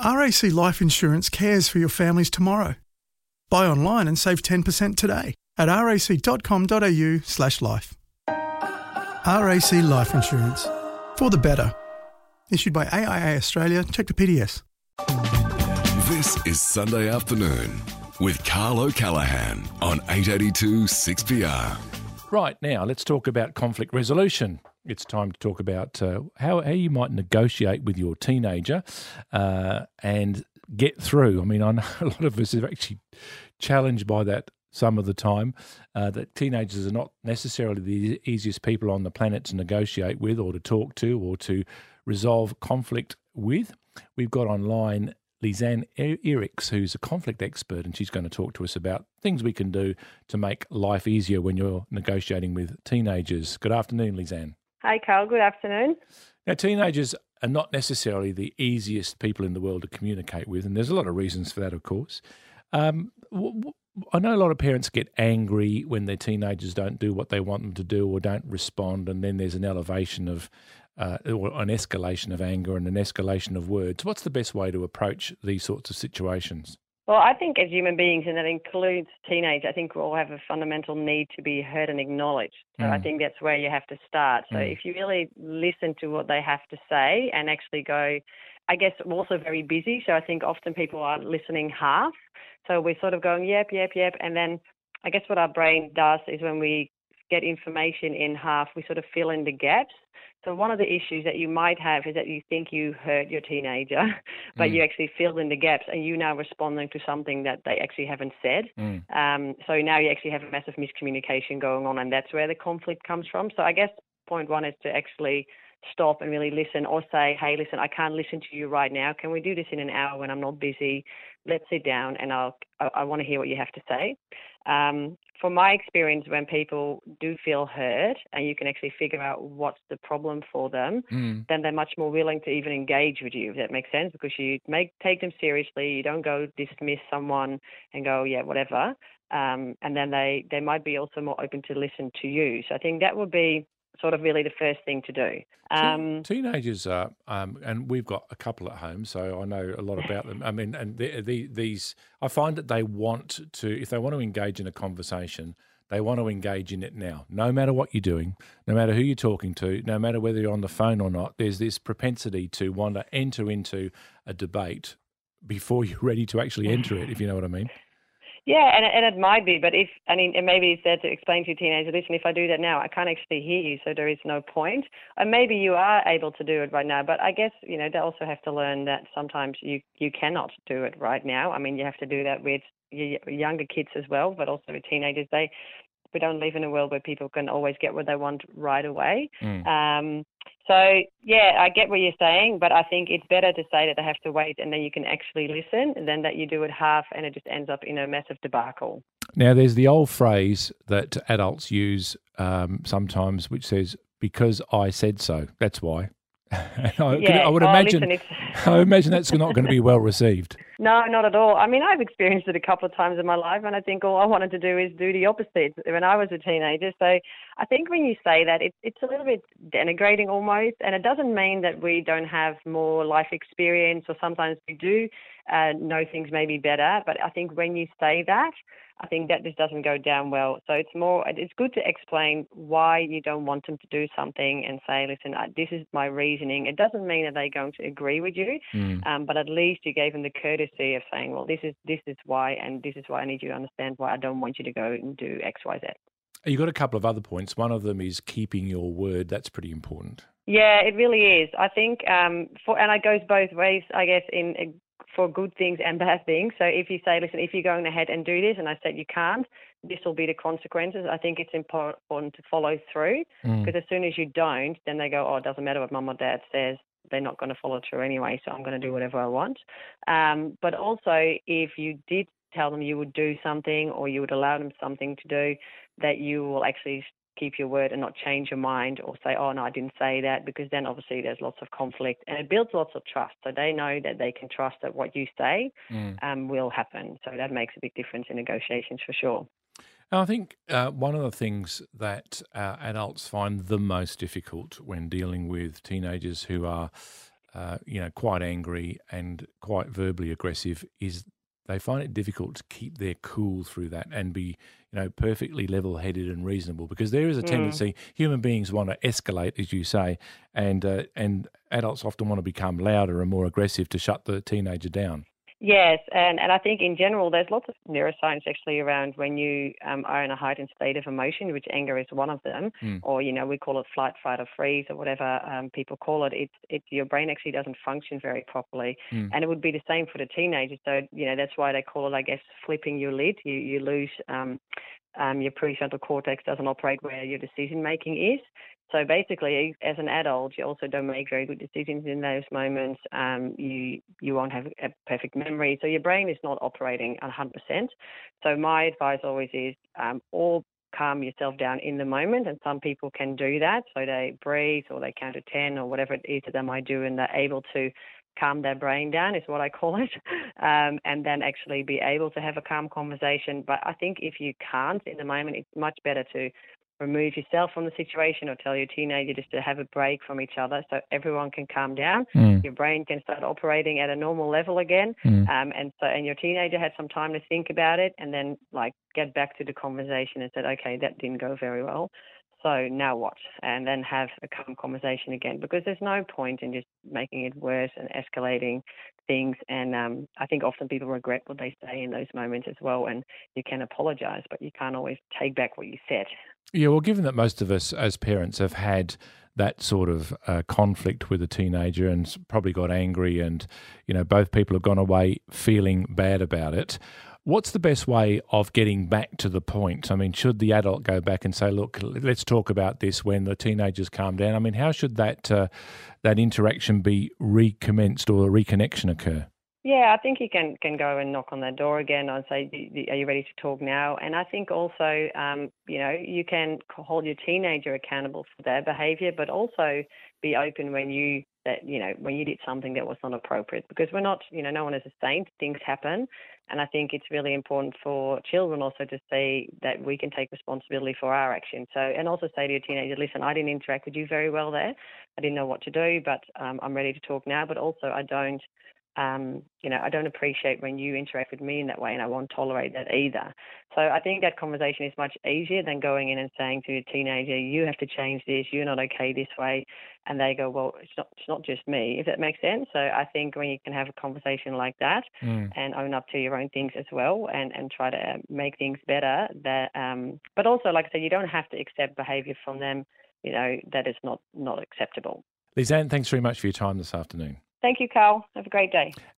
RAC Life Insurance cares for your family's tomorrow. Buy online and save 10% today at rac.com.au/life. RAC Life Insurance. For the better. Issued by AIA Australia. Check the PDS. This is Sunday Afternoon with Carl O'Callaghan on 882 6PR. Right, now let's talk about conflict resolution. It's time to talk about how you might negotiate with your teenager and get through. I mean, I know a lot of us are actually challenged by that some of the time, that teenagers are not necessarily the easiest people on the planet to negotiate with or to talk to or to resolve conflict with. We've got online Lisanne Eriks, who's a conflict expert, and she's going to talk to us about things we can do to make life easier when you're negotiating with teenagers. Good afternoon, Lisanne. Hi, Carl. Good afternoon. Now, teenagers are not necessarily the easiest people in the world to communicate with, and there's a lot of reasons for that, of course. I know a lot of parents get angry when their teenagers don't do what they want them to do or don't respond, and then there's an elevation of or an escalation of anger and an escalation of words. What's the best way to approach these sorts of situations? Well, I think as human beings, and that includes teenage, I think we all have a fundamental need to be heard and acknowledged. So I think that's where you have to start. So if you really listen to what they have to say and actually go, I guess I'm also very busy. So I think often people are listening half. So we're sort of going, yep. And then I guess what our brain does is when we get information in half, we sort of fill in the gaps. So one of the issues that you might have is that you think you heard your teenager, but you actually filled in the gaps and you now responding to something that they actually haven't said. So now you actually have a massive miscommunication going on, and that's where the conflict comes from. So I guess point one is to actually stop and really listen, or say, hey, listen, I can't listen to you right now. Can we do this in an hour when I'm not busy? Let's sit down and I want to hear what you have to say. From my experience, when people do feel heard and you can actually figure out what's the problem for them, then they're much more willing to even engage with you, if that makes sense, because you take them seriously. You don't go dismiss someone and go, yeah, whatever. And then they might be also more open to listen to you. So I think that would be sort of really the first thing to do. Teenagers are, and we've got a couple at home, so I know a lot about them. I mean, and these, I find that they want to, if they want to engage in a conversation, they want to engage in it now. No matter what you're doing, no matter who you're talking to, no matter whether you're on the phone or not, there's this propensity to want to enter into a debate before you're ready to actually enter it, if you know what I mean. Yeah, and it might be, but and maybe it's there to explain to a teenager, listen, if I do that now, I can't actually hear you, so there is no point. And maybe you are able to do it right now, but I guess, they also have to learn that sometimes you cannot do it right now. I mean, you have to do that with younger kids as well, but also with teenagers. We don't live in a world where people can always get what they want right away. So, yeah, I get what you're saying, but I think it's better to say that they have to wait and then you can actually listen than that you do it half and it just ends up in a massive debacle. Now, there's the old phrase that adults use sometimes, which says, because I said so, that's why. I would imagine that's not going to be well received. No, not at all. I mean, I've experienced it a couple of times in my life, and I think all I wanted to do is do the opposite when I was a teenager. So I think when you say that, it's a little bit denigrating almost, and it doesn't mean that we don't have more life experience, or sometimes we do know things maybe better. But I think when you say that, I think that just doesn't go down well. So it's good to explain why you don't want them to do something and say, listen, this is my reasoning. It doesn't mean that they're going to agree with you, but at least you gave them the courtesy of saying, well, this is why, and this is why I need you to understand why I don't want you to go and do X, Y, Z. You've got a couple of other points. One of them is keeping your word. That's pretty important. Yeah, it really is. I think, and it goes both ways, I guess, for good things and bad things. So if you say, listen, if you're going ahead and do this, and I said you can't, this will be the consequences. I think it's important to follow through, because as soon as you don't, then they go, oh, it doesn't matter what mum or dad says. They're not going to follow through anyway, so I'm going to do whatever I want. But also, if you did tell them you would do something or you would allow them something to do, that you will actually keep your word and not change your mind or say, oh, no, I didn't say that, because then obviously there's lots of conflict and it builds lots of trust. So they know that they can trust that what you say will happen. So that makes a big difference in negotiations for sure. I think one of the things that adults find the most difficult when dealing with teenagers who are quite angry and quite verbally aggressive, is they find it difficult to keep their cool through that and be, perfectly level-headed and reasonable, because there is a tendency, human beings want to escalate, as you say, and adults often want to become louder and more aggressive to shut the teenager down. Yes, and I think in general there's lots of neuroscience actually around when you are in a heightened state of emotion, which anger is one of them, or we call it flight, fight, or freeze, or whatever people call it. It's your brain actually doesn't function very properly, and it would be the same for the teenager. So that's why they call it, I guess, flipping your lid. You lose your prefrontal cortex doesn't operate where your decision making is. So basically, as an adult, you also don't make very good decisions in those moments. You won't have a perfect memory. So your brain is not operating 100%. So my advice always is all calm yourself down in the moment. And some people can do that. So they breathe or they count to 10 or whatever it is that they might do, and they're able to calm their brain down is what I call it, and then actually be able to have a calm conversation. But I think if you can't in the moment, it's much better to remove yourself from the situation or tell your teenager just to have a break from each other so everyone can calm down. Your brain can start operating at a normal level again. And your teenager had some time to think about it and then get back to the conversation and said, okay, that didn't go very well. So now what? And then have a calm conversation again, because there's no point in just making it worse and escalating things. And I think often people regret what they say in those moments as well. And you can apologise, but you can't always take back what you said. Yeah, well, given that most of us as parents have had that sort of conflict with a teenager and probably got angry and, both people have gone away feeling bad about it, what's the best way of getting back to the point? I mean, should the adult go back and say, look, let's talk about this when the teenagers calm down? I mean, how should that interaction be recommenced or a reconnection occur? Yeah, I think you can go and knock on their door again and say, are you ready to talk now? And I think also, you can hold your teenager accountable for their behaviour, but also be open when you did something that was not appropriate, because we're not, no one is a saint, things happen. And I think it's really important for children also to see that we can take responsibility for our actions. So, and also say to your teenager, listen, I didn't interact with you very well there. I didn't know what to do, but I'm ready to talk now. But also I don't appreciate when you interact with me in that way, and I won't tolerate that either. So I think that conversation is much easier than going in and saying to your teenager, you have to change this, you're not okay this way. And they go, well, it's not just me, if that makes sense. So I think when you can have a conversation like that and own up to your own things as well and try to make things better, but also, like I said, you don't have to accept behaviour from them, that is not acceptable. Lisanne, thanks very much for your time this afternoon. Thank you, Carl. Have a great day.